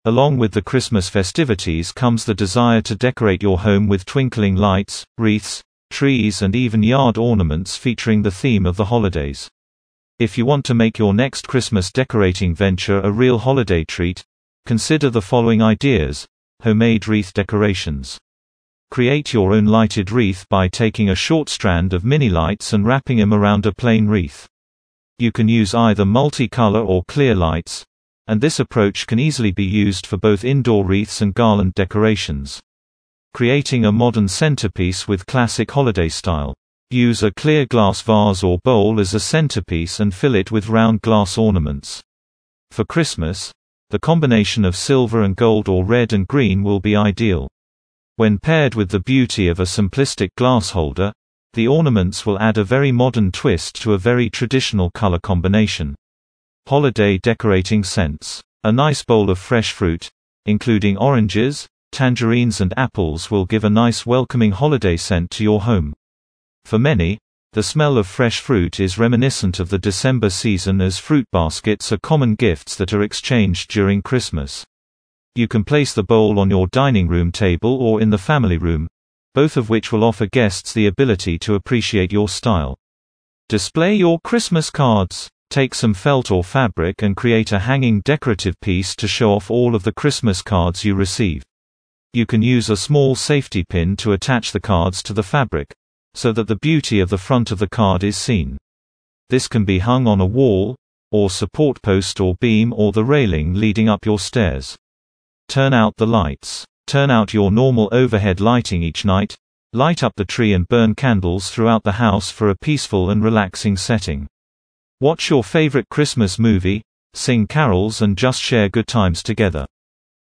Along with the Christmas festivities comes the desire to decorate your home with twinkling lights, wreaths, trees and even yard ornaments featuring the theme of the holidays. If you want to make your next Christmas decorating venture a real holiday treat, consider the following ideas: homemade wreath decorations. Create your own lighted wreath by taking a short strand of mini lights and wrapping them around a plain wreath. You can use either multicolor or clear lights, and this approach can easily be used for both indoor wreaths and garland decorations. Creating a modern centerpiece with classic holiday style. Use a clear glass vase or bowl as a centerpiece and fill it with round glass ornaments. For Christmas, the combination of silver and gold or red and green will be ideal. When paired with the beauty of a simplistic glass holder, the ornaments will add a very modern twist to a very traditional color combination. Holiday decorating scents. A nice bowl of fresh fruit, including oranges, tangerines and apples, will give a nice welcoming holiday scent to your home. For many, the smell of fresh fruit is reminiscent of the December season, as fruit baskets are common gifts that are exchanged during Christmas. You can place the bowl on your dining room table or in the family room, both of which will offer guests the ability to appreciate your style. Display your Christmas cards. Take some felt or fabric and create a hanging decorative piece to show off all of the Christmas cards you receive. You can use a small safety pin to attach the cards to the fabric, so that the beauty of the front of the card is seen. This can be hung on a wall, or support post or beam, or the railing leading up your stairs. Turn out the lights. Turn out your normal overhead lighting each night, light up the tree and burn candles throughout the house for a peaceful and relaxing setting. Watch your favorite Christmas movie, sing carols and just share good times together.